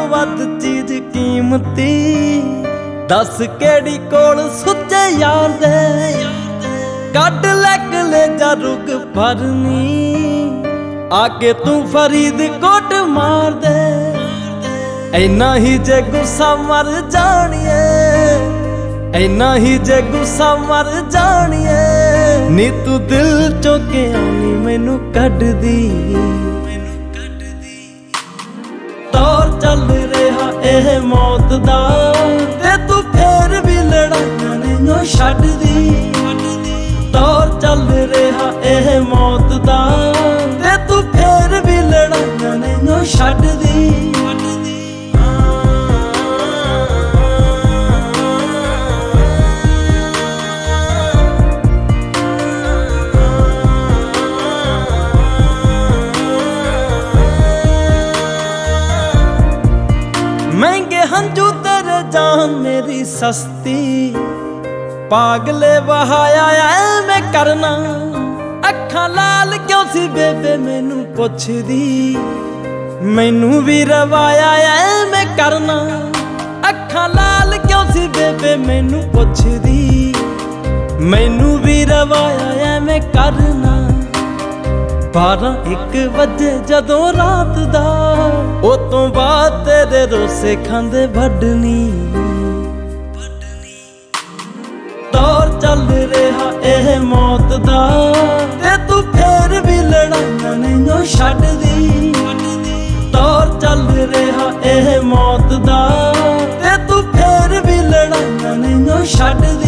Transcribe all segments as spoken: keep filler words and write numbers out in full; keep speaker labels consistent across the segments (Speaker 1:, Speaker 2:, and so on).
Speaker 1: ਵੱਧ ਚੀਜ਼ ਕੀਮਤੀ ਦੱਸ ਕਿਹੜੀ ਕੋਲ ਸੁੱਚੇ ਯਾਰ ਦੇ ਕੱਢ ਲੈ ਕਲੇਜਾ ਰੁਕ ਭਰਨੀ ਆ ਕੇ ਤੂੰ ਫਰੀਦਕੋਟ ਮਾਰ ਦੇ ਐਨਾ ਹੀ ਜੇ ਗੁੱਸਾ ਮਰ ਜਾਣੀਏ ਐਨਾ ਹੀ ਜੇ ਗੁੱਸਾ ਮਰ ਜਾਣੀਏ ਨੀ ਤੂੰ ਦਿਲ ਚੋਂ ਕਿਉਂ ਨੀ ਮੈਨੂੰ ਕੱਢਦੀ ਦੌਰ ਚੱਲ ਰਿਹਾ ਇਹ ਮੌਤ ਦਾ ਤੇ ਤੂੰ ਫੇਰ ਵੀ ਲੜਾਈਆਂ ਨਹੀਂ ਛੱਡਦੀ ਦੌਰ ਚੱਲ ਰਿਹਾ ਇਹ ਮੌਤ ਦਾ ਤੇ ਤੂੰ ਫੇਰ ਵੀ ਲੜਾਈਆਂ ਨਹੀਂ ਛੱਡਦੀ महंगे हंजू तेरे जान मेरी सस्ती पागले बहाया ऐ मैं करना अखां लाल क्यों सी बेबे मैनू पुछदी मैनू भी रवाया ऐ मैं करना अखां लाल क्यों सी बेबे मैनू पुछदी मैनू भी रवाया ऐ मैं करना बारह एक वजे जदों रात दा ओ तो बाद तेरे रोसे खांदे वड्डनी दौर चल रहा एह मौत दा ते तू फेर भी लड़ाइयां नहीं छड्डदी दौर चल रहा एह मौत दा ते तू फेर भी लड़ाइयां नहीं छड्डदी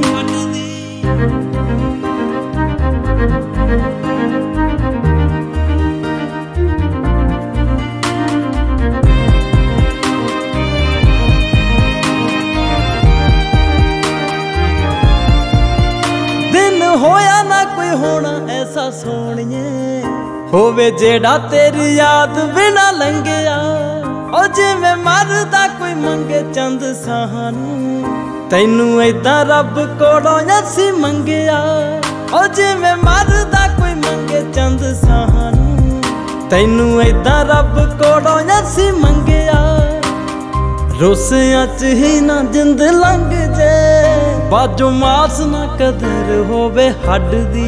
Speaker 1: होया ना कोई होना ऐसा सोहणिए होवे जेड़ा तेरी याद बिना लंघिया ओ जिवें मरदा कोई मंगे चंद सानू तैनू ऐदां रब कोलों असीं मंगिया ओ जिवें मरदा कोई मंगे चंद सानू तैनू ऐदां रब कोलों असीं मंगिया रोसियां च ही ना जिंद लंघ जे बाजू मास ना कदर होवे हड दी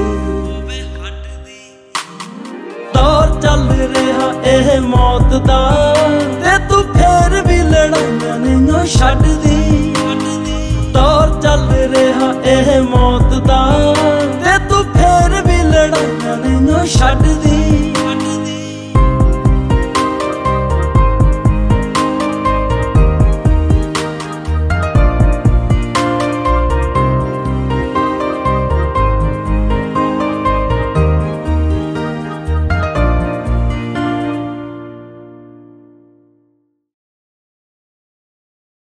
Speaker 1: दौर चल रहा एह मौत दा ते तू फेर भी लड़ाइयां नहीं छड्डदी दौर चल रहा एह मौत दा ते तू फेर भी लड़ाइयां नहीं छड्डदी